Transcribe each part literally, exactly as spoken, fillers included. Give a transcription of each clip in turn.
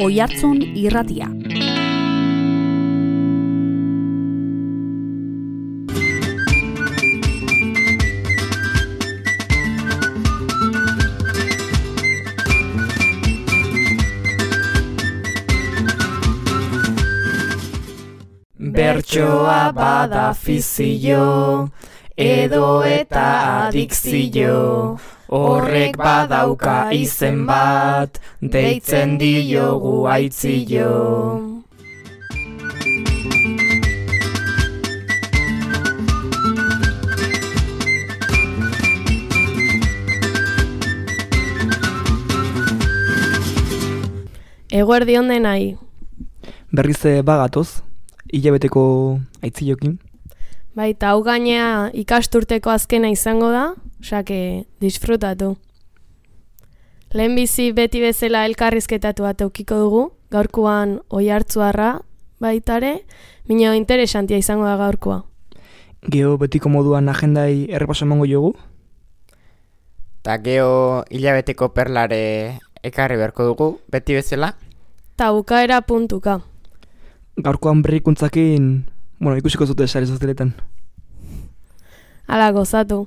Oihartzun Irratia. Bertsoa bada fizio, edo eta adikzio, horrek badauka izen bat, deitzen diogu aitzio. Eguerdi on denai. Berriz bagatoz, hilabeteko aitziokin. Baita, hau gainea ikasturteko azkena izango da, osake disfrutatu. Lehenbizi beti bezala elkarrizketatu bat eukiko dugu, gaurkoan Oihartzuarra baitare, minio interesantia izango da gaurkoa. Geo betiko moduan agendai errepaso emango jogu? Ta geo hilabeteko perlare ekarri beharko dugu, beti bezala. Ta bukaera puntuka. Gaurkoan berrikuntzakin, bueno, ikusiko zute sare sozialetan. Hala gozatu.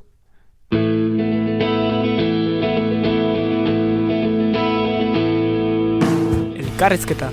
Elkarrizketa.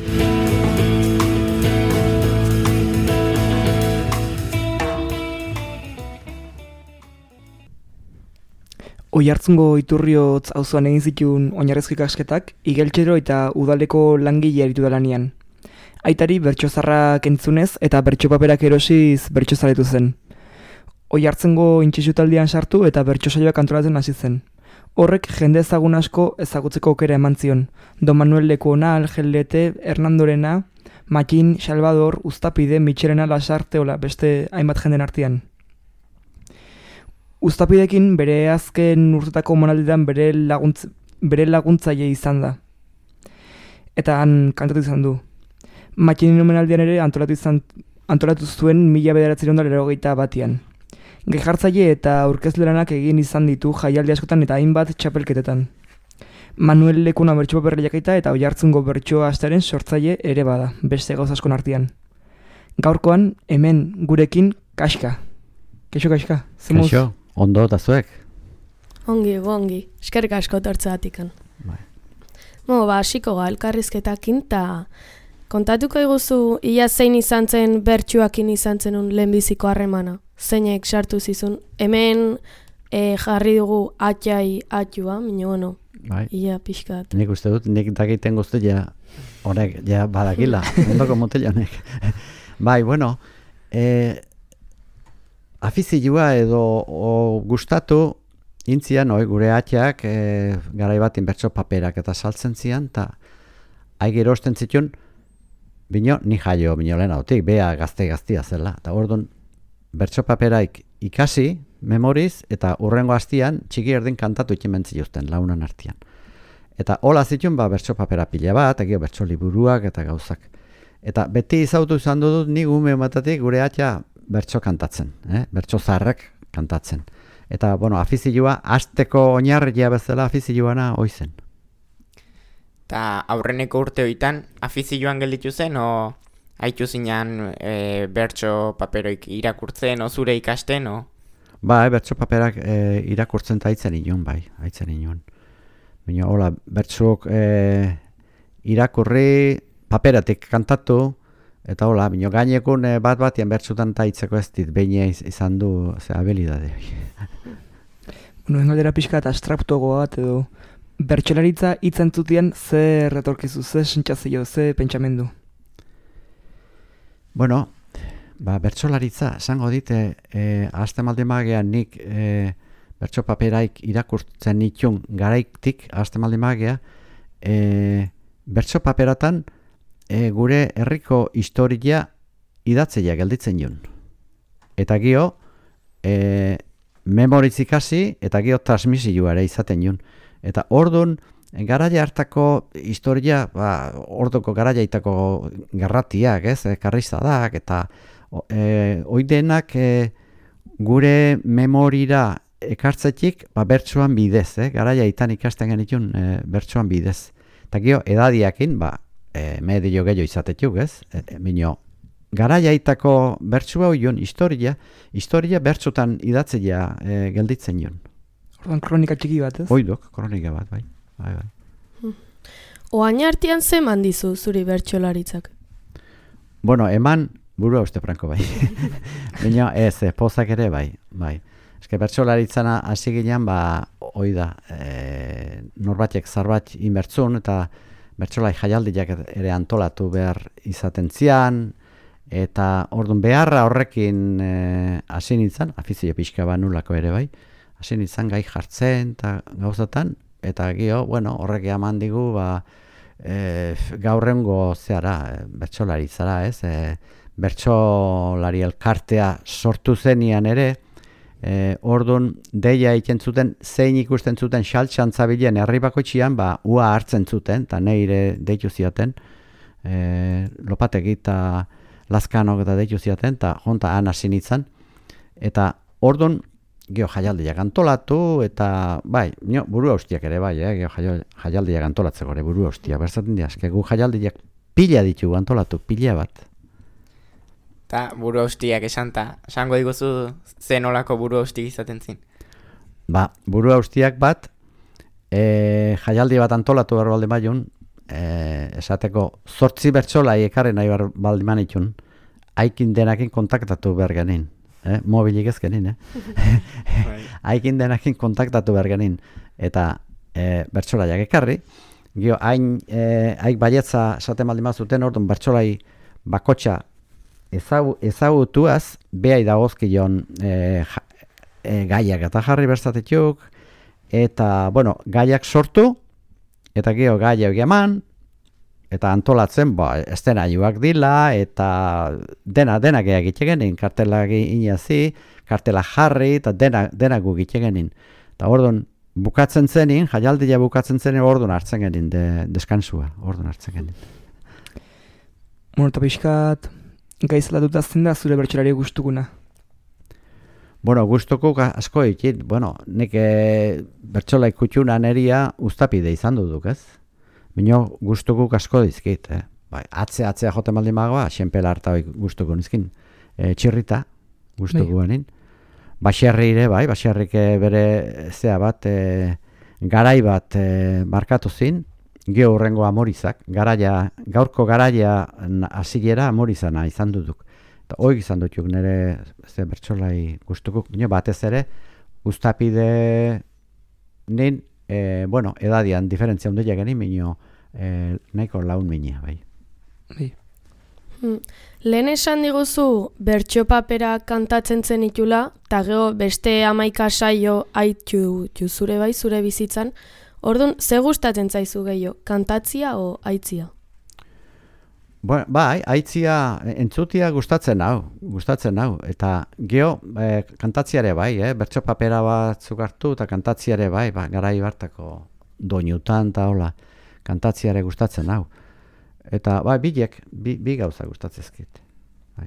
Oihartzungo Iturriotz auzoan egin zituen oinarrizko ikasketak igeltsero eta udaleko langile aritu da lanean. Aitari bertsozarrak entzunez eta bertsopaperak erosiz bertsozaletu zen. Oihartzungo intxisutaldian sartu eta bertsosaioak antolatzen hasi zen. Horrek jende ezagun asko ezagutzeko aukera eman zion. Don Manuel Lekuona, Algelete, Hernandorena, Makin, Salvador, Uztapide, Mitxelena, Lasarte, ola, beste hainbat jenden artean. Uztapidekin bere azken urtetako monaldidan bere, laguntz, bere laguntzaile izan da. Eta han kantatu izan du. Matxinin omenaldian ere antolatu, izan, antolatu zuen mila bederatziehun eta laurogeita batian. Gejartzaile eta aurkezleranak egin izan ditu jaialdi askotan eta hainbat txapelketetan. Manuel Lekuona bertsopaper lehiaketa eta Oihartzungo bertsoa astearen sortzaile ere bada, beste gauza askon artean. Gaurkoan hemen gurekin Kaxka. Kaixo Kaxka. Zemuz? Kaixo, ondo eta zuek? Ongi, ongi. Eskerrik asko tortzeatikan. Bai. Mo, ba, hasiko ga elkarrizketakin ta kontatuko iguzu ia zein izan zen bertsuakin izan zenun lehenbiziko harremana. Zeinek sartu zizun. Hemen e, jarri dugu atxai atxua, minio bueno, bai. Ia pixkat. Nik uste dut, nik dakiten guztu ja, horrek, ja badakila, ondoko motelanek. Bai, bueno, e, afizioa edo o, gustatu intzian, oi, gure atxak e, garai batin bertso paperak eta saltzen zian, eta aigero osten zitun, bino, ni jaio, bino lehen hautik, bea gazte-gaztia zela, eta orduan, bertso paperaik ikasi, memoriz, eta urrengo hastian txiki erdin kantatu ikimentzi juzten, launan artian. Eta hola zituen, ba, bertso papera pila bat, egio bertso liburuak eta gauzak. Eta beti izautu izan dut ni gume matatik gure atxa bertso kantatzen, eh? Bertso zaharrak kantatzen. Eta, bueno, afizioa, hasteko oinarria bezala afizioana oizen. Ta aurreneko urte hoitan afizioan gelditu zen, o haitu zinan e, bertso paperoik irakurtzen, o zure ikasten, o? Bai, bertso paperak e, irakurtzen eta haitzen inun, bai, haitzen inun. Baina, hola, bertsok e, irakurri, paperatik kantatu, eta hola, baina gainekun e, bat batian bertsutan eta haitzeko ez dit, behin izan du, ze, habilidade. Bueno, engaldera pixka eta abstraktogo bat edo, bertsolaritza hitzen zutien ze retorkizu, ze sentsazio, ze pentsamendu? Bueno, ba, bertsolaritza, esango dite, e, azte malde magean nik e, bertso paperaik irakurtzen nitun garaiktik, azte malde magea, e, bertso paperatan e, gure herriko historia idatzeia gelditzen jun. Eta gio, e, memoriz ikasi, eta gio transmisioa ere izaten jun. Eta orduan, garaia hartako historia, ba, orduko garaiaitako garratiak, ez, karrizadak, eta e, oidenak e, gure memorira ekartzetik, ba, bertsoan bidez, eh? Garaia itan ikasten genitun e, bertsoan bidez. Eta gio, edadiakin, ba, e, medio gehiago izatetuk, ez? E, e, Mino, garaiaitako bertsu hau joan, historia, historia bertsotan idatzea e, gelditzen joan. Orduan kronika txiki bat, ez? Oidok, kronika bat, bai. bai, bai. Oain artean zeman dizu zuri bertsolaritzak? Bueno, eman burua uste franko bai. Baina ez, eh, pozak ere bai, bai. Eske bertsolaritzana hasi ginean, ba, hoi da, e, norbatek zarbat inbertzun, eta bertsolai jaialdiak ere antolatu behar izaten zian, eta orduan beharra horrekin hasi e, nintzen, afizio pixka ba nulako ere bai, hasi nintzen gai jartzen eta gauzatan, eta gio, bueno, horrek eman digu, ba, e, gaurrengo zeara, bertsolari zara, ez? E, bertsolari elkartea sortu zenian ere, e, orduan deia egiten zuten, zein ikusten zuten xaltxantzabilen herri bakoitxian, ba, ua hartzen zuten, eta neire deitu zioten, e, lopategi eta Lazkanok eta deitu zioten, eta jonta han hasi nintzen, eta orduan geho jaialdiak antolatu, eta bai, nio, buru haustiak ere bai, eh, geho jaialdiak antolatzeko ere buru haustia, berzaten diazke, gu jaialdiak pila ditugu antolatu, pila bat. Eta buru haustiak esan, eta esango diguzu zen olako buru haustik izaten zin? Ba, buru haustiak bat, e, jaialdi bat antolatu behar balde maiun, e, esateko zortzi bertsolai ekarren nahi behar balde manitun, haikin denakin kontaktatu behar genin. Eh? Mobilik ez genin, eh? Haikin denakin kontaktatu behar genin. Eta e, bertsolaiak ekarri, gio, hain, e, haik baietza esaten baldin mazuten, orduan bertsolai bakotxa ezagu, ezagutuaz, behai dagozkion e, ja, e, gaiak eta jarri berzatetuk, eta, bueno, gaiak sortu, eta gio gaiak eman, eta antolatzen, ba, ez dena joak dila, eta dena, denak egitegenin, kartelak inazi, kartela jarri, eta dena, denak gu egitegenin. Eta orduan, bukatzen zenin, jaialdia bukatzen zenin, orduan hartzen genin, de, deskansua, orduan hartzen genin. Bueno, eta pixkat, gaizalatuta zen da zure bertsolari gustukuna? Bueno, gustuko asko egin, bueno, nik e, bertsolai kutxuna neria ustapide izan duduk, ez? Bino gustukuk asko dizkit, eh? Bai, atze atzea joten baldin magoa, xenpela harta gustuko nizkin. E, txirrita gustuko ganin. Baxerri ere, bai, baxerrik bere zea bat, e, garai bat e, markatu zin, geho hurrengo amorizak, garaia, gaurko garaia hasilera amorizana izan duduk. Eta hoi izan dutuk nire ze bertsolai gustukuk, bino batez ere, ustapide nin, E, bueno, edadian diferentzia hundia genin, minio e, nahiko laun minia, bai. Bai. Hmm. Lehen esan diguzu bertso papera kantatzen zen itula, eta gero beste hamaika saio aitu zure bai, zure bizitzan. Orduan, ze gustatzen zaizu gehiago, kantatzia o aitzia? Bueno, bai, aitzia entzutia gustatzen hau, gustatzen hau, eta geho e, kantatziare bai, eh? Bertso papera batzuk hartu eta kantatziare bai, ba, garai bartako doinutan eta hola, kantatziare gustatzen hau. Eta bai, bilek, bi, bi gauza gustatzezkit. Bai.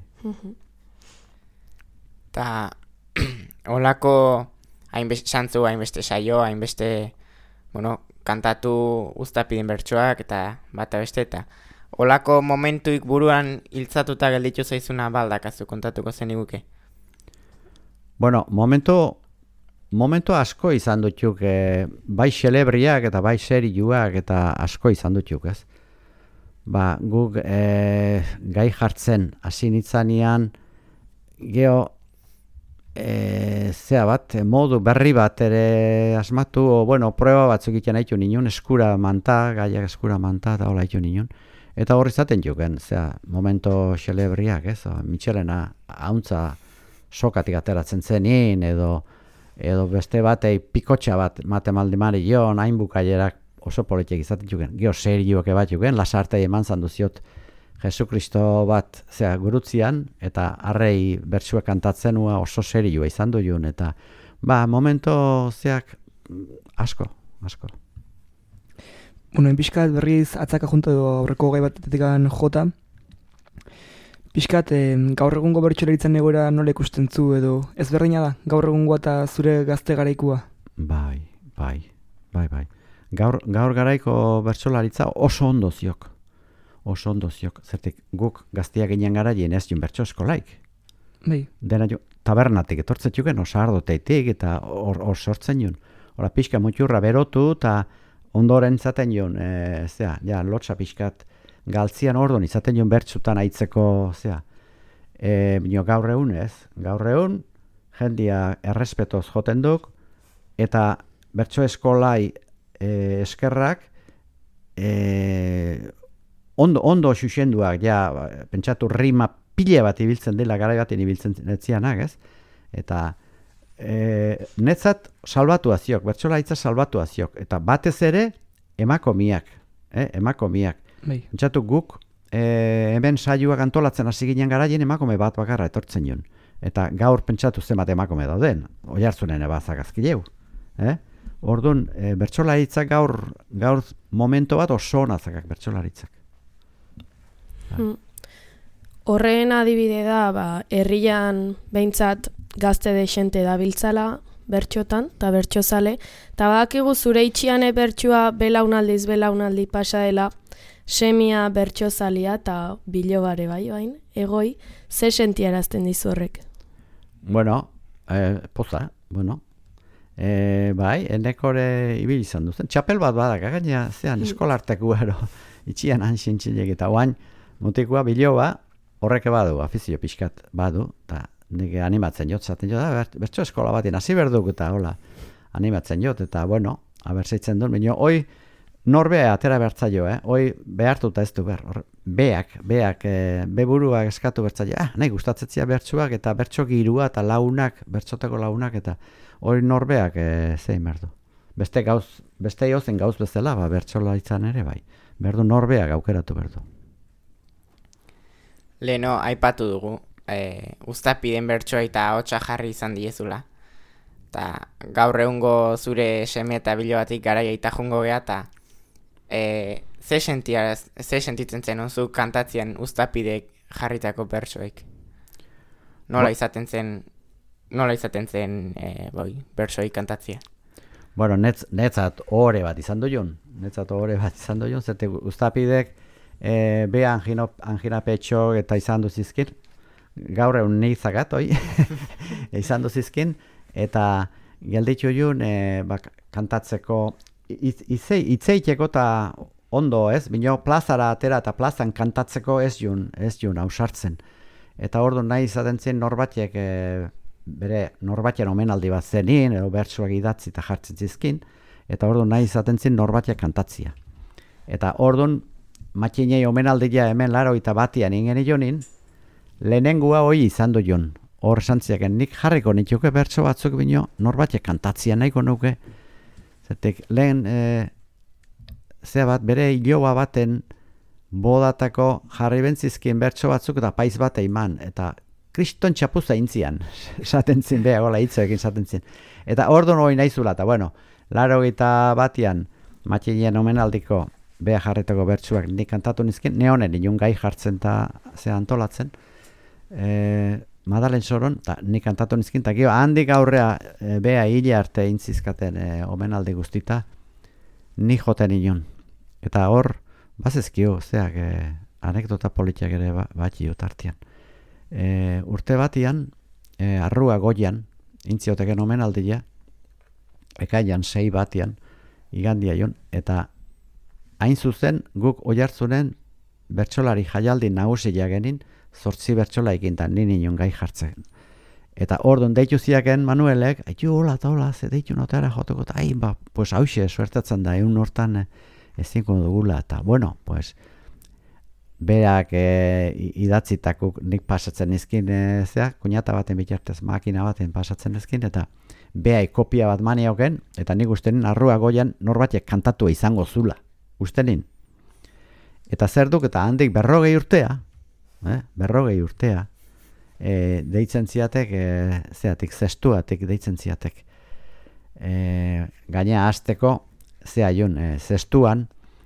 Eta holako hainbeste santzu, hainbeste saio, hainbeste, bueno, kantatu uztapiden bertsoak eta bata beste eta olako momentuik buruan hiltzatuta gelditu zaizuna baldakazu kontatuko zeniguke? Bueno, momentu, momentu asko izan dutuk, e, bai xelebriak eta bai serioak eta asko izan dutuk, ez? Ba, guk e, gai jartzen hasi nitzanean, geho, e, zea bat, modu berri bat ere asmatu, o, bueno, prueba batzuk iten haitu ninon, eskura manta, gaiak eskura manta, eta hola haitu ninon. Eta horri zaten juken, zera, momento xelebriak, ez? Mitxelena hauntza sokatik ateratzen zenin, edo, edo beste batei pikotxa bat matemaldi joan, hain bukaierak oso politiek izaten juken. Gio serioak bat juken, lasartei eman zandu ziot Jesukristo bat zera, gurutzian, eta harrei bertsuak kantatzen nua oso serioa izan du jun, eta ba, momento zeak asko, asko. Bueno, pixkat berriz atzaka junta edo aurreko gai batetik jota. Pixkat eh, gaur egungo bertsolaritzan egoera nola ikusten zu edo ez berdina da, gaur egungo eta zure gazte garaikua? Bai, bai, bai, bai. Gaur, gaur garaiko bertsolaritza oso ondo ziok. oso ondo ziok. Zertik guk gaztiak ginen gara ez jun bertso eskolaik. Bai. Dena jo, tabernatik etortzetxuken, osa ardoteitik, eta hor, hor sortzen jun. Hora pixka muturra berotu, eta ondoren izaten jun, e, zera, ja, lotxa pixkat galtzian ordon izaten jun bertsutan aitzeko, zera. E, bino gaur egun ez, gaur egun, jendia errespetoz joten duk, eta bertso eskolai e, eskerrak, e, ondo, ondo xuxenduak, ja, pentsatu rima pile bat ibiltzen dela, garai baten ibiltzen netzianak, ez? Eta e, netzat salbatu aziok, bertsolaitza salbatu aziok, eta batez ere emakomiak, eh? emakomiak. Bai. Pentsatu guk, e, hemen saioak antolatzen hasi ginen garaien emakume bat bakarra etortzen joan. Eta gaur pentsatu zenbat emakume dauden, oihartzunen ebazak azkileu. Eh? Orduan, e, bertsolaritzak gaur, gaur momento bat oso nazakak bertsolaritzak. Hmm. Horren adibide da, ba, herrian behintzat gazte desente dabiltzala bertxotan, eta bertxozale, eta badakigu zure itxiane bertxua belaunaldiz belaunaldi pasa dela, semia bertxozalia eta bilobare bai, bain, egoi, ze sentiarazten dizu horrek? Bueno, eh, poza, bueno, e, bai, enekore ibil izan duzen, txapel bat badak, gaina, zean, eskolarteku ero, itxian hanxintxilek, eta oain, mutikua biloba, horreke badu, afizio pixkat badu, eta nire animatzen jot, zaten jot, da, bertso eskola batien, hasi berduk, eta hola, animatzen jot, eta bueno, abertzeitzen duen, bineo, hoi, norbea atera bertzaio, eh? Hoi behartuta ez du ber, or, beak, beak, e, beburuak eskatu bertzaio, ah, nahi gustatzetzia bertsuak, eta bertso girua, eta launak, bertsoteko launak, eta hori norbeak e, zein berdu. Beste gauz, beste jozen gauz bezala, ba, bertsola izan ere, bai. Berdu norbeak aukeratu berdu. Leno, aipatu dugu, e, uztapiden bertsoa eta hotsa jarri izan diezula. Ta gaur egungo zure seme eta bilobatik garaia eta jungo geha, eta e, ze, sentiaraz, ze sentitzen zen onzu kantatzen uztapidek jarritako bertsoek? Nola izaten zen, nola izaten zen e, boi, bertsoik kantatzea? Bueno, netz, netzat ohore bat izan dugun, netzat ohore bat izan dugun, zerte uztapidek e, be angino, anginapetxo eta izan duzizkin, gaur egun neitzakat, oi, izan duzizkin, eta gelditu jun e, bak, kantatzeko itzeiteko eta ondo ez, bino plazara atera eta plazan kantatzeko ez jun, ez jun hausartzen. Eta ordu nahi izaten zen norbatiek e, bere norbatien omenaldi bat zenin, edo bertsuak idatzi eta jartzen zizkin, eta ordu nahi izaten zen norbatiek kantatzia. Eta orduan matxinei omenaldia hemen laro eta batian ingen jonin, lehenengua hoi izan du jon. Hor santziaken nik jarriko nituke bertso batzuk bino norbatiek kantatzia nahiko nuke. Zertek lehen e, zea bat bere iloba baten bodatako jarri bentzizkien bertso batzuk eta paiz bat eiman. Eta kriston txapuza intzian, esaten zin, beha gola hitzoekin esaten zin. Eta orduan hori nahizula, eta bueno, laro eta batian matxinien omenaldiko beha jarretako bertsuak nik kantatu nizkin, neonen inun gai jartzen eta zea antolatzen. E, Madalen soron, eta nik kantatu nizkin, eta gio, handik aurrea e, beha hile arte intzizkaten e, omenaldi guztita, ni joten inon. Eta hor, bazezkio, zeak, e, anekdota politiak ere ba, batxio tartian. E, urte batian, e, arrua goian, intzioteken omenaldia, ekaian sei batian, igandia jon, eta hain zuzen guk oihartzunen bertsolari jaialdi nagusia genin, zortzi bertsola ekintan, nini nion gai jartzen. Eta orduan deitu ziaken Manuelek, aitu hola eta hola, ze deitu notara joteko, eta hain, ba, pues hause, suertatzen da, egun hortan ezinko dugula, eta bueno, pues, berak e, idatzitakuk nik pasatzen izkin, e, zea, kuñata baten bitartez, makina baten pasatzen izkin, eta behai kopia bat manioken, eta nik ustenin arrua goian norbatiek kantatua izango zula, ustenin. Eta zer duk, eta handik berrogei urtea, eh, berrogei urtea, e, deitzen ziatek, e, zeatik, zestuatik deitzen ziatek. E, gaina hasteko, zea jun, e, zestuan,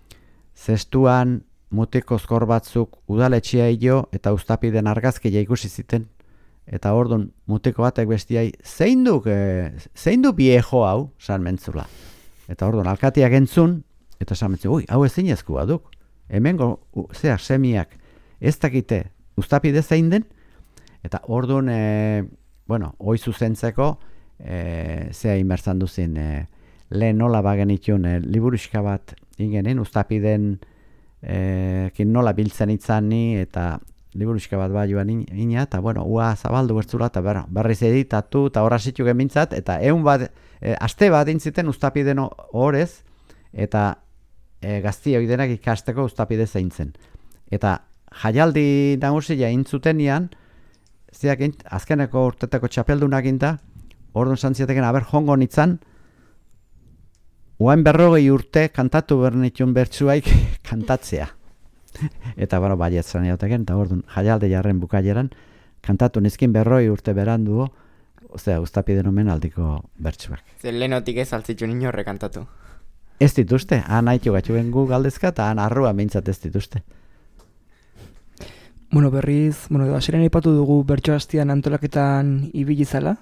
zestuan mutiko zkor batzuk udaletxea hilo eta uztapiden argazkia ikusi ziten. Eta orduan mutiko batek bestiai, zein duk, e, zein du viejo hau, san mentzula. Eta orduan alkatiak entzun, eta san mentzun, ui, hau ezin ezkua duk. hemengo zea semiak ez dakite uztapide zein den, eta orduan, e, bueno, hoi zuzentzeko, e, zea inbertzan duzin, e, lehen nola bagen itun, e, liburuxka bat ingenin, uztapiden e, kin nola biltzen itzani, eta liburuxka bat bai joan ina, eta bueno, ua zabaldu bertzula, eta ber, berriz editatu, eta horra zitu gemintzat, eta egun bat, e, aste bat intziten uztapiden horrez, eta e, gazti hori denak ikasteko uztapide zeintzen. Eta jaialdi nagusia intzutenian, ziak azkeneko urteteko txapeldunak inda, orduan zantziateken, aber jongo nitzan, uain berrogei urte kantatu bernitun bertsuaik kantatzea. Eta, bueno, baietzan eoteken, eta orduan jaialde jarren bukaieran, kantatu nizkin berroi urte berandu, osea, uztapide nomen aldiko bertsuak. Zer lehenotik ez altzitzu inorre kantatu. Ez dituzte, han haitu gatxuen gu galdezka, eta han arrua mintzat ez dituzte. Bueno, berriz, bueno, hasieran aipatu dugu bertso hastian antolaketan ibili zala.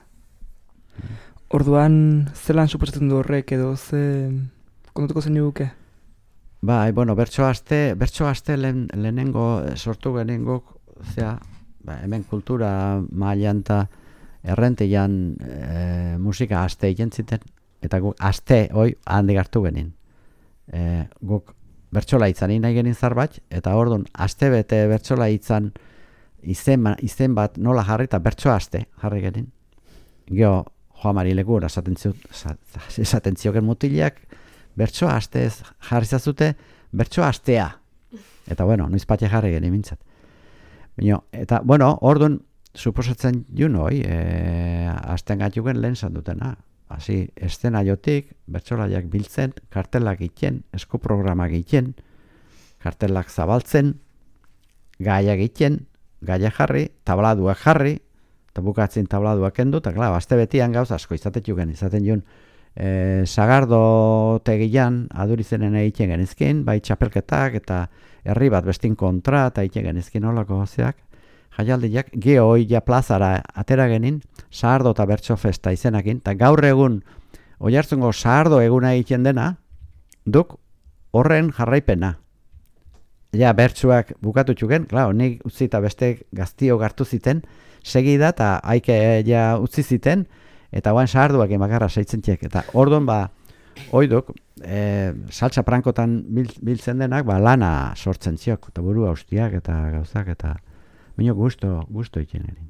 Orduan, zelan suposatzen du horrek edo ze kontatuko zen niguke? Bai, bueno, bertso aste, bertso aste lehen, lehenengo sortu genengo, zera, ba, hemen kultura mailan eta errenteian e, musika aste egin ziten, eta guk aste hoi handik hartu genin. E, guk bertsola itzan nahi genin zarbait, eta orduan aste bete bertsola itzan izen, izen bat nola jarri eta bertso aste jarri genin. Geo, Joa Mari Legur esaten zioken mutilak, bertso aste ez jarri zazute, bertso astea. Eta bueno, noiz patxe jarri genin mintzat. Bino, eta bueno, orduan suposatzen jun hoi, e, asten gatiuken lehen zandutena. Hasi, estena jotik, bertsolaiak biltzen, kartelak egiten, eskuprogramak egiten, kartelak zabaltzen, gaiak egiten, gaia jarri, tabladuak jarri, eta bukatzen tabladuak kendu, eta klar, aste betian gauz asko izatetxuken, izaten jun, e, sagardo tegian adurizenen egiten genizkin, bai txapelketak eta herri bat bestin kontra, eta egiten genizkin olako zeak, jaialdiak, geho ja plazara atera genin, sahardo eta bertso festa izenakin, eta gaur egun oihartzungo sahardo eguna egiten dena, duk horren jarraipena. Ja, bertsuak bukatu txuken, klar, nik utzi eta beste gaztio gartu ziten, segida eta haike ja utzi ziten, eta guain saharduak emakarra seitzen txek. Eta orduan ba, oiduk, e, saltsa prankotan bil, biltzen denak, ba, lana sortzen ziok, eta buru haustiak eta gauzak, eta minok gusto, gusto ikin erin.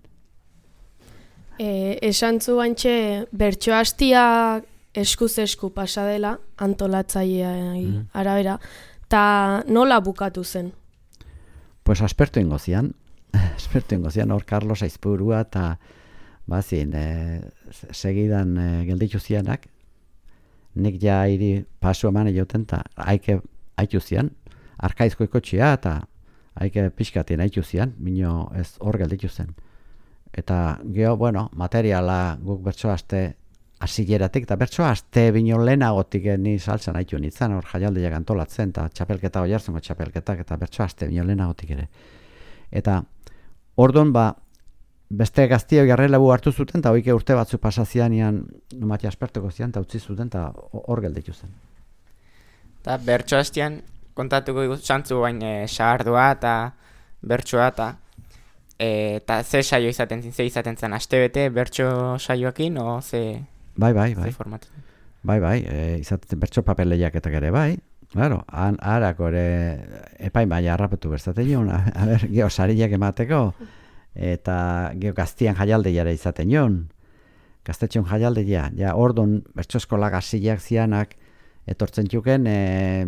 E, esantzu bantxe, bertso hastia eskuz esku pasadela, antolatzailea mm. arabera, eta nola bukatu zen? Pues aspertu ingo zian, aspertu ingo zian hor Carlos Aizpurua eta bazin, e, segidan e, gelditu zianak, nik ja hiri pasu eman egoten eta haike haitu zian, arkaizko ikotxia eta haike pixkatien haitu zian, bino ez hor gelditu zen. Eta geho, bueno, materiala guk bertso aste hasieratik eta bertso aste bino lehenagotik ni saltzan haitu nintzen, hor jaialdiak antolatzen, eta txapelketa oihartzungo txapelketak eta bertso aste bino lehenagotik ere. Eta orduan ba, beste gaztiak garrelebu hartu zuten, eta hoike urte batzu pasazianian numati aspertuko zian, eta utzi zuten, eta hor gelditu zen. Eta bertso hastian, kontatuko zantzu bain e, sahardua eta bertsoa eta eta ze saio izaten zen, ze izaten zen, aste bete bertso saioakin, o ze, bai, bai, bai. ze formatu? Bai, bai, e, izaten bertso papel lehiaketak ere, bai. Claro, han harako ere epaimaia harrapetu berzaten joan, a ber, geho sariak emateko, eta geho gaztian jaialdeia izaten joan, gaztetxon jaialdeia, ja, orduan bertso eskola gaziak zianak etortzen txuken, e,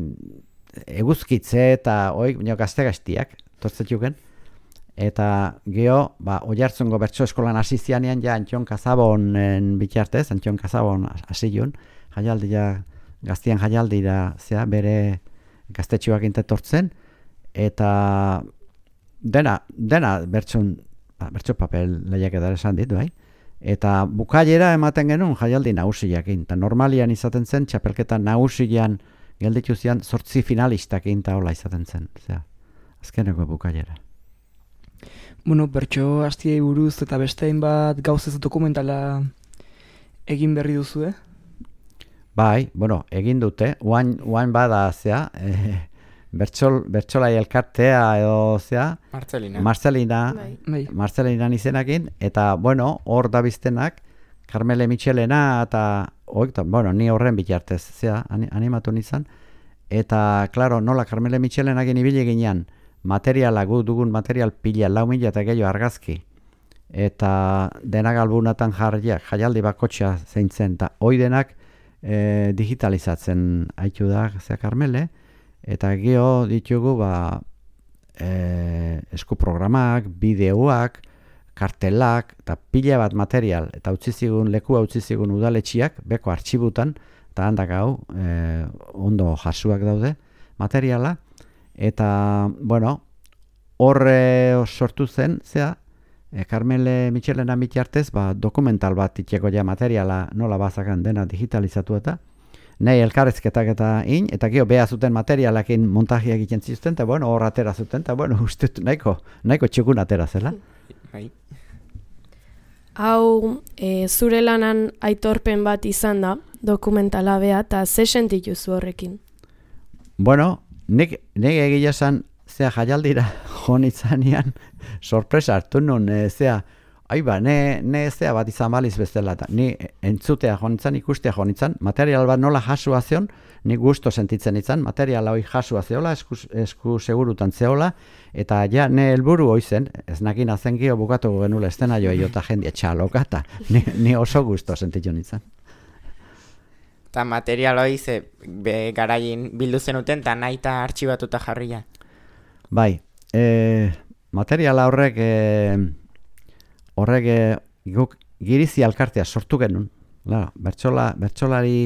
eguzkitze eta oi, gazte gaztiak etortzen txuken, eta geho, ba, oihartzungo bertso eskolan hasi zianean, ja, Antxon Kazabonen bitartez, Antxon Kazabon hasi joan, jaialdia, gaztian jaialdira zea, bere gaztetxoak intetortzen, eta dena, dena bertson, ba, bertso papel lehiak edar esan dit, bai? Eta bukailera ematen genuen jaialdi nagusiakin, eta normalian izaten zen, txapelketa nagusian gelditu zian, zortzi finalistakin eta hola izaten zen, zea, azkeneko bukailera. Bueno, bertso hastiei buruz eta beste hainbat gauzez dokumentala egin berri duzu, eh? Bai, bueno, egin dute, uain, uain bada zea, e, bertsol, bertsolai elkartea edo zea, Marcelina. Marcelina, Bai. Bai. Marcelina izenakin, eta, bueno, hor da biztenak, Carmele Michelena, eta, oikton, bueno, ni horren bitartez, zea, animatu nizan, eta, klaro, nola, Carmele Michelenakin ibili ginean, materiala, gu dugun material pila, lau mila eta gehiago argazki, eta denak albunatan jarriak, jaialdi bakotxa zeintzen, eta hoi denak e, digitalizatzen haitu da, zea Carmele, eta geho ditugu, ba, e, eskuprogramak, bideoak, kartelak, eta pila bat material, eta utzi zigun, lekua utzi zigun udaletxiak, beko artxibutan, eta handak hau, e, ondo jasuak daude, materiala, eta, bueno, horre sortu zen, zea, e, Carmele Michelena bitartez, ba, dokumental bat itxeko ja materiala nola bazakan dena digitalizatu eta, nahi elkarrezketak eta in, eta gero beha zuten materialakin montajiak egiten zizuten, eta bueno, hor atera zuten, eta bueno, uste nahiko, nahiko txukun atera zela. Bai. Hau, e, zure lanan aitorpen bat izan da, dokumentala bea, eta ze sentituzu horrekin? Bueno, nik, nik egia esan, zea jaialdira jonitzanean, sorpresa hartu nun, e, zea, aiba, ne, ne zea bat izan baliz bezala, eta ni entzutea jonitzan, ikustea jonitzan, material bat nola jasua zeon, nik gusto sentitzen izan, materiala hoi jasua zeola, esku, esku segurutan zeola, eta ja, ne helburu hoi zen, ez nakin azen gio bukatu genula estena joa jota jendia txaloka, eta ni, ni oso gusto sentitzen izan. Eta material hori ze be, garaien bildu zenuten, eta nahi eta artxibatuta jarria. Bai, e, materiala horrek, e, horrek e, guk girizi alkartea sortu genuen. Claro, bertsola, bertsolari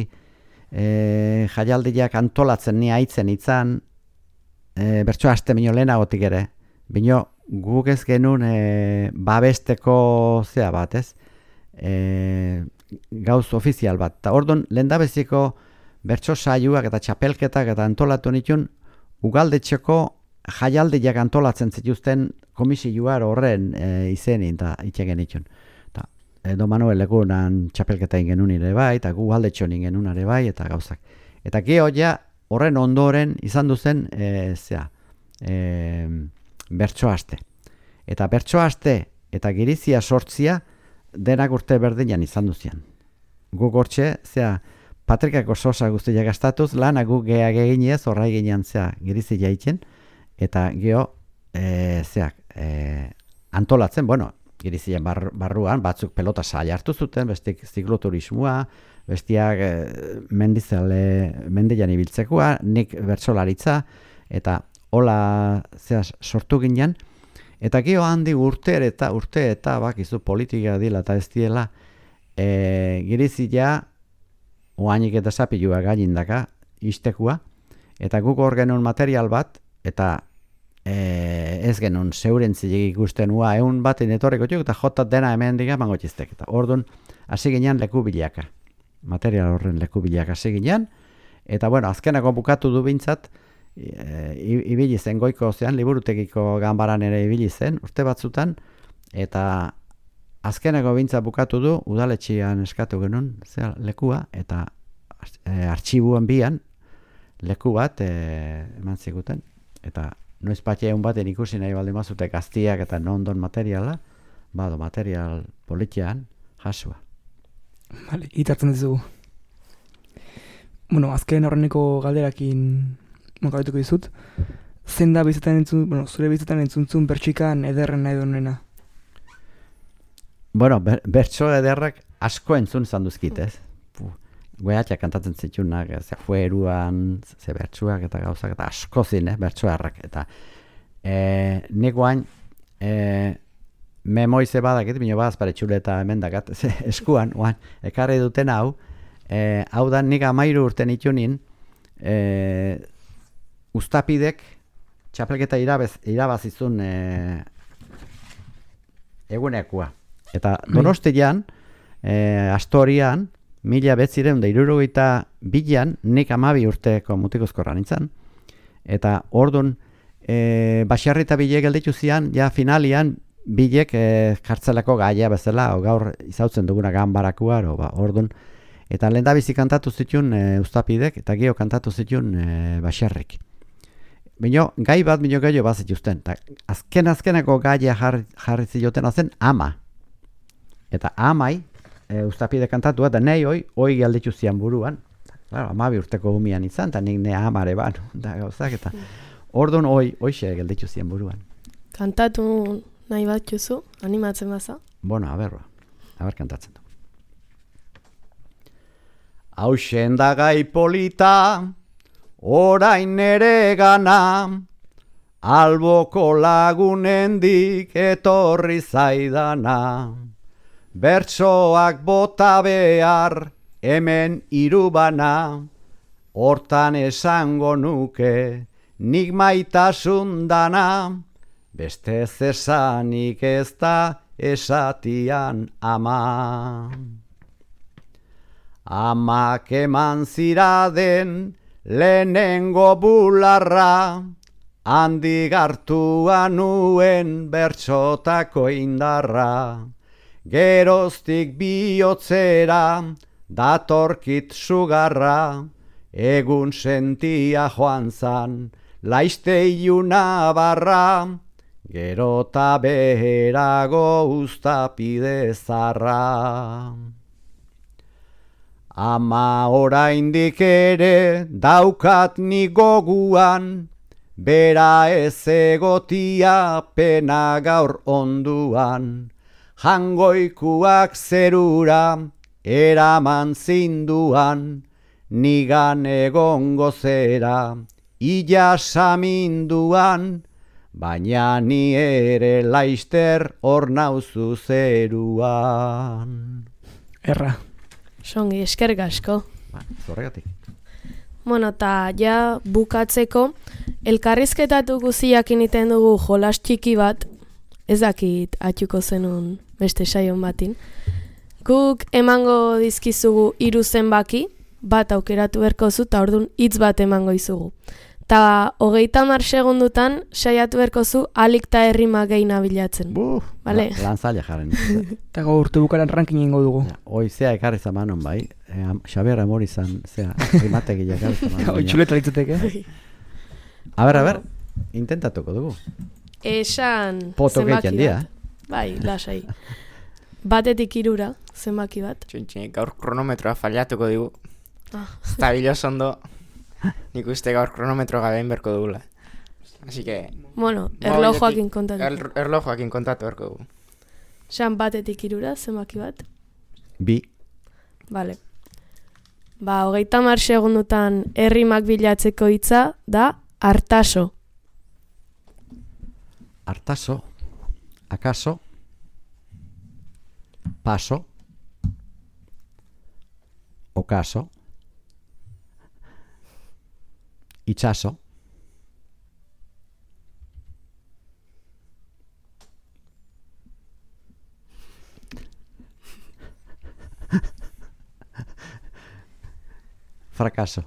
e, jaialdiak antolatzen ni haitzen itzan, e, bertsoa aste bino lehenagotik ere. Bino guk ez genuen e, babesteko zea bat, ez? E, gauz ofizial bat. Ta ordon lehendabeziko bertso saioak eta txapelketak eta antolatu nitun ugaldetxeko jaialdiak antolatzen zituzten komisioar horren e, izenin eta itxegen itxun. Ta, Edo Manuel Legunan txapelketa ingenun ere bai, eta gu aldetxon ingenun ere bai, eta gauzak. Eta geho ja horren ondoren izan duzen e, zea, e, bertso aste. Eta bertso aste eta girizia sortzia denak urte berdinan izan duzian. Guk hortxe, zea, Patrikako sosa guztiak gastatuz, lana guk geha geginez, horra eginean zea, girizi jaitzen, eta geho, e, zeak, e, antolatzen, bueno, girizien bar, barruan, batzuk pelota saia hartu zuten, bestik zikloturismoa, bestiak e, mendizale, mendian ibiltzekoa, nik bertsolaritza, eta hola zea sortu ginen, eta geho handi urte eta urte eta bakizu politika dila eta ez diela, e, girizia oainik eta zapilua gainindaka istekua, eta guk hor genuen material bat, eta e, ez genuen zeurentzilik ikusten ua, egun bat inetorriko txuk, eta jotat dena hemen diga mango txiztek. Eta orduan, hasi ginean leku bilaka. Material horren leku bilaka hasi ginean, eta bueno, azkenako bukatu du bintzat, e, ibili zen goiko zean, liburutegiko ganbaran ere ibili zen, urte batzutan, eta azkeneko bintzat bukatu du, udaletxian eskatu genuen, zera, lekua, eta e, artxibuan bian, leku bat e, eman ziguten, eta noiz patxeun baten ikusi nahi baldin mazute gaztiak eta nondon materiala, bado material politian jasua. Vale, hitartzen dizugu. Bueno, azken horreneko galderakin mokaletuko dizut, zein da bizitan entzun, bueno, zure bizitan entzuntzun bertxikan ederren nahi donena? Bueno, ber, bertso ederrak asko entzun izan duzkit, ez? Goeatxak kantatzen zitunak, ze fueruan, ze bertsuak eta gauzak, eta asko zin, eh, bertsoarrak. Eta e, nik guain, e, memoize badakit, bino badaz pare txuleta emendakat, eskuan, guain, ekarri duten hau, e, hau da nik amairu urten itunin, e, Uztapidek txapelketa irabaz, irabazizun e, egunekua. Eta Donostian, e, Astorian, mila betzireun da irurogeita bilan, nik amabi urteko mutikozkorra nintzen. Eta orduan, e, Baxarri eta Bilek gelditu zian, ja finalian, Bilek e, kartzelako gaia bezala, o gaur izautzen duguna ganbarakua, o, ba, orduan. Eta lehendabizi kantatu zituen e, Uztapidek, eta geho kantatu zituen e, Baxarrik. Bino, gai bat bino gehiago bat zituzten. Ta azken azkeneko gaia jarri, jarri zioten zen ama. Eta amai, e, Uztapide kantatua, eta nahi hoi, hoi galditu zian buruan. Claro, amabi urteko umian izan, eta nik ne amare ban, da gauzak, eta orduan hoi, hoixe galditu zian buruan. Kantatu nahi bat juzu, animatzen baza? Bueno, a ber, a ber kantatzen du. Hauxen da gai polita, orain ere gana, alboko lagunendik etorri zaidana. Bertsoak bota behar, hemen irubana, hortan esango nuke, nik maitasun dana, beste zesanik ez da esatian ama. Amak eman ziraden lehenengo bularra, handik hartua nuen bertsotako indarra. Geroztik bihotzera, datorkit sugarra, egun sentia joan zan, laiste iluna barra, gerota beherago Uztapide zarra. Ama oraindik ere daukat ni goguan, bera ez egotia pena gaur onduan. Jangoikuak zerura eraman zinduan, nigan egongo zera illa saminduan, baina ni ere laister hor nauzu zeruan. Erra. Songi, eskerrik asko. Ba, zorregatik. Bueno, eta ja bukatzeko, elkarrizketatu guziak initen dugu jolas txiki bat, ez dakit atxuko zenun beste saion batin. Guk emango dizkizugu hiru zenbaki, bat aukeratu berko zu, eta orduan hitz bat emango izugu. Ta hogeita hamar segundutan saiatu berko zu alik ta errima gehi nabilatzen. Buf, Vale. la, lan zaila jaren. Eta gaur urte bukaran ranking ingo dugu. Ja, hoi zea ekarri zamanon bai, e, Xabier Amori zan, zea, rimategi ekarri zamanon. Hoi txuleta litzateke. A ber, a ber, intentatuko dugu. Esan Poto zenbaki gehien dia, bat. Bai, lasai. Batetik hirura, zenbaki bat. Txintxin, gaur kronometroa fallatuko digu. Ah. Estabiloz ondo, nik uste gaur kronometro gabein berko dugula. Así que... Bueno, erlojoakin kontatu. Er, erlojoakin kontatu berko dugu. Esan batetik hirura, zenbaki bat. Bi, Vale. Ba, hogeita hamar segundutan errimak bilatzeko hitza da hartaso. hartaso, akaso, paso, ocaso, itxaso, fracaso.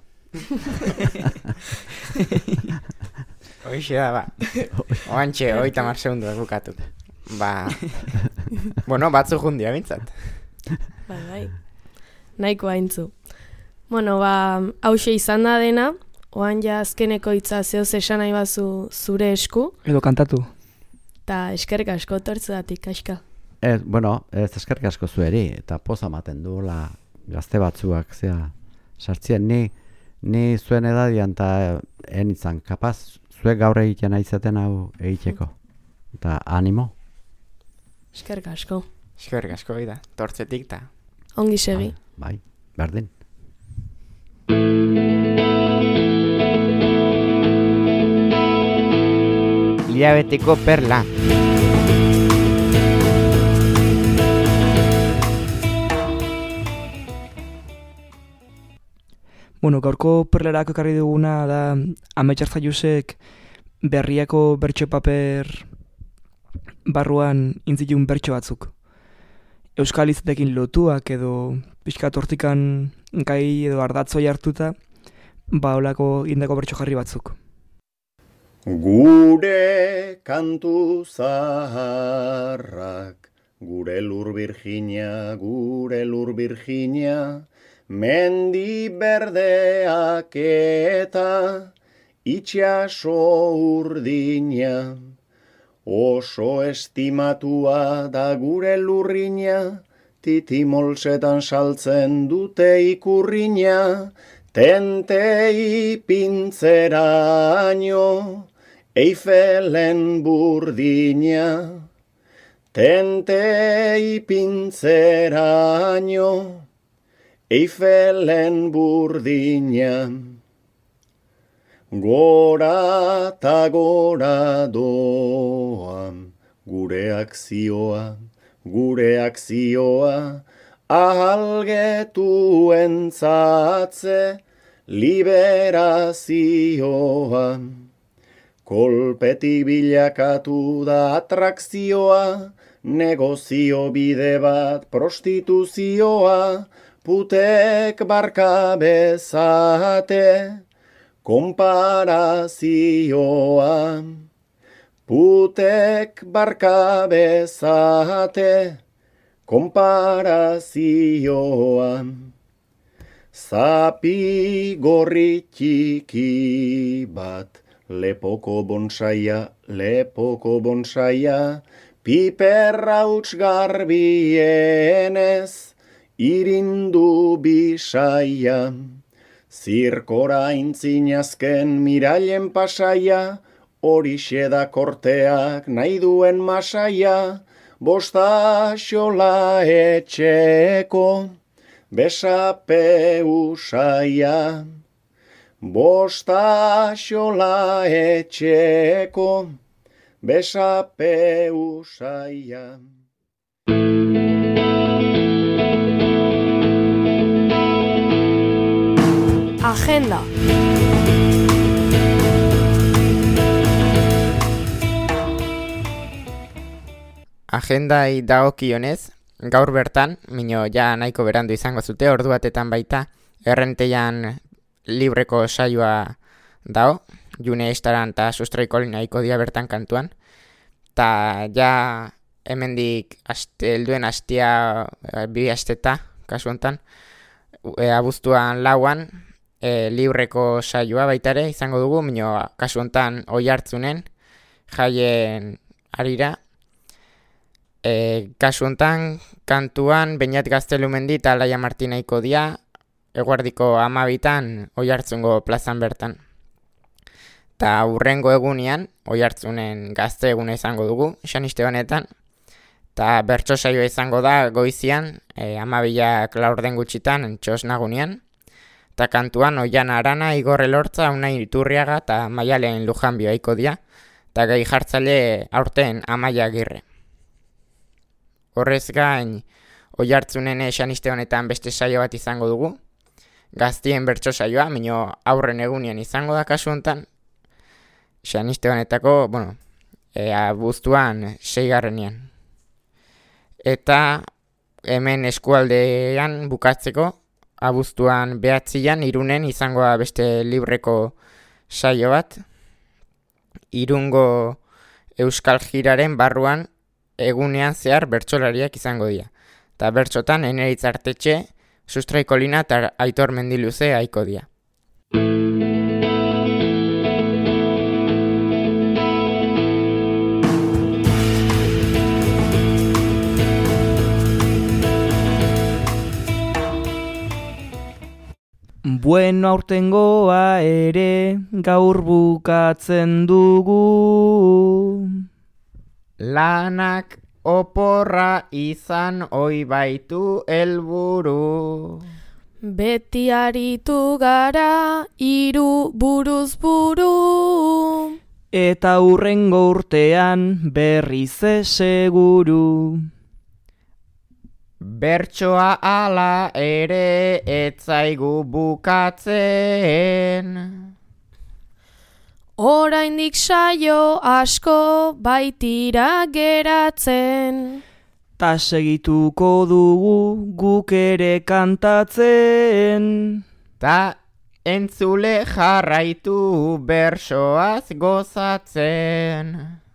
Hoixe da, ba. Oantxe, hogeita hamar segundu bukatu. Ba... bueno, batzu jundia bintzat. Bai, bai. Nahiko haintzu. Bueno, ba, hause izan da dena, oan ja azkeneko hitza zehoz esan nahi bazu zure esku, Edo kantatu. eta eskerrik asko tortzedatik, aska. Ez, bueno, ez eskerrik asko zueri, eta poza ematen duela gazte batzuak, zea, sartzien ni, ni zuen edadian eta enitzan, kapaz, zuek gaur egiten aizaten hau egiteko. Eta animo. Eskerrik asko. Eskerrik asko gida, tortzetik ta. Ongi segi. Bai, berdin. Hilabeteko perla. Bueno, gaurko perlerako ekarri duguna da Ametxar Zaiusek berriako bertso paper barruan intzilun bertso batzuk. Euskal izatekin lotuak edo pixka tortikan gai edo ardatzoi hartuta, ba holako indako bertso jarri batzuk. Gure kantu zaharrak, gure lur Virginia, gure lur Virginia, mendi berdeak eta itxaso urdina, oso estimatua da gure lurrina, titimolsetan saltzen dute ikurrina, tentei pintzeraino, Eifelen burdina, tentei pintzeraino, Eifelen burdina. Gora ta gora doa, gure akzioa, gure akzioa, ahalgetu entzatze liberazioa. Kolpetik bilakatu da atrakzioa, negozio bide bat prostituzioa, putek barka bezate, konparazioa. Putek barka bezate, konparazioa. Zapi gorri txiki bat, lepoko bonsaia, lepoko bonsaia, piperrauts garbienez, irindu bisaia. Zirkora intzinazken mirailen pasaia, horixe da korteak nahi duen masaia, bosta xola etxeko, besape usaia. Bosta xola etxeko, besape usaia. Agenda. Agendai dagokionez, gaur bertan, mino ja nahiko berandu izango zute, ordu batetan baita, errenteian libreko saioa dao, June Estaran eta Sustraiko nahiko dia bertan kantuan, eta ja hemendik aste, helduen astia, bi asteta, kasu hontan, e, abuztuan lauan, e, libreko saioa baitare izango dugu, mino kasu hontan Oiartzunen, jaien arira, e, kasu hontan kantuan Beñat Gaztelumendi eta Alaia Martinaiko dia, eguardiko amabitan Oiartzungo plazan bertan. Ta hurrengo egunean, Oiartzunen gazte eguna izango dugu, Saniste honetan. Ta bertso saioa izango da goizian, e, amabilak laurden gutxitan, txosnagunean. Ta kantuan Oian Arana, Igor Elortza, Unai Iturriaga eta Maialen Lujanbio aiko dia. Ta gai jartzaile aurten Amaia Agirre. Horrez gain, Oiartzunen Saniste honetan beste saio bat izango dugu. Gaztien bertso saioa, mino aurren egunean izango da kasu hontan. Saniste honetako, bueno, e, abuztuan seigarrenean. Eta hemen eskualdean bukatzeko, abuztuan behatzian Irunen izangoa beste libreko saio bat. Irungo Euskal Jiraren barruan egunean zehar bertsolariak izango dira. Eta bertsotan Eneritz Artetxe, Sustraiko Lina eta Aitor Mendiluze aiko dia. Bueno, aurtengoa ere gaur bukatzen dugu. Lanak oporra izan oi baitu helburu. Beti aritu gara hiru buruz buru. Eta hurrengo urtean berriz seguru. Bertsoa ala ere etzaigu bukatzen. Oraindik saio asko baitira geratzen. Ta segituko dugu guk ere kantatzen. Ta entzule jarraitu bersoaz gozatzen.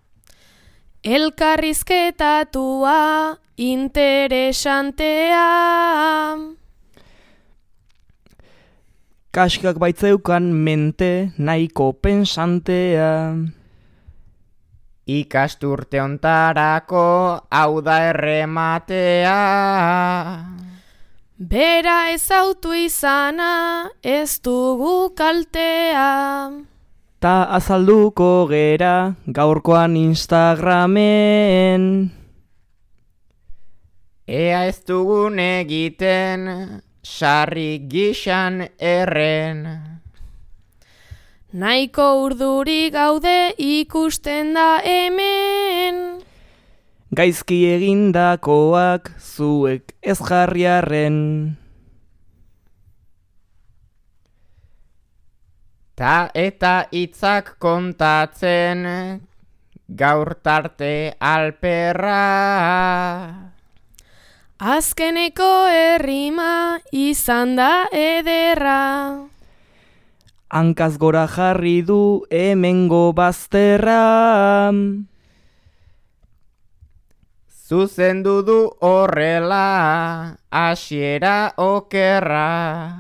Elkarrizketatua interesantea. Kaskak baitzeukan mente nahiko pensantea. Ikasturte ontarako hau da errematea. Bera ezautu izana ez dugu kaltea. Ta azalduko gera gaurkoan Instagramen. Ea ez dugun egiten sarri gixan erren. Nahiko urduri gaude ikusten da hemen. Gaizki egindakoak zuek ez jarriarren. Ta eta hitzak kontatzen gaur tarte alperra. Azkeneko errima izan da ederra. Hankaz gora jarri du hemengo bazterra. Zuzendu du horrela hasiera okerra.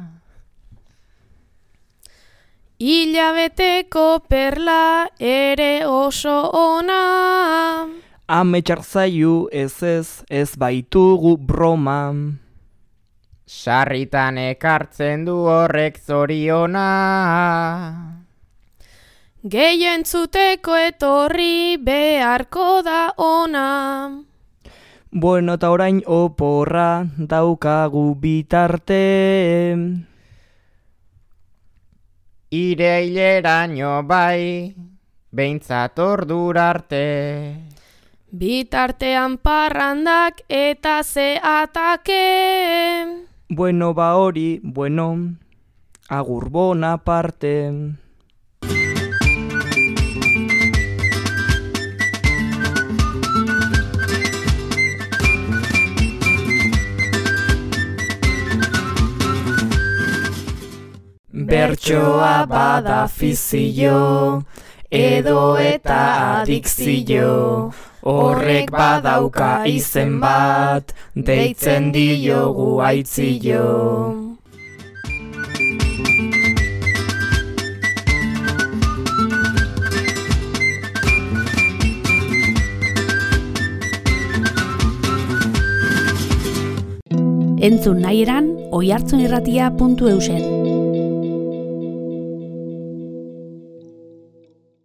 Hilabeteko perla ere oso ona. Ametsak zaiu ez ez ez baitugu broma. Sarritan ekartzen du horrek zoriona. Gehiu entzuteko etorri beharko da ona. Bueno, eta orain oporra daukagu bitarte. Iraileraino bai, behintzat ordura arte. Bitartean parrandak eta ze atake. Bueno, ba hori, bueno, agur bona parte. Bertsoa bada fizio, edo eta adikzio. Horrek badauka izen bat, deitzen diogu aitzio. Entzun nahi eran, oihartzunirratia puntu eusen.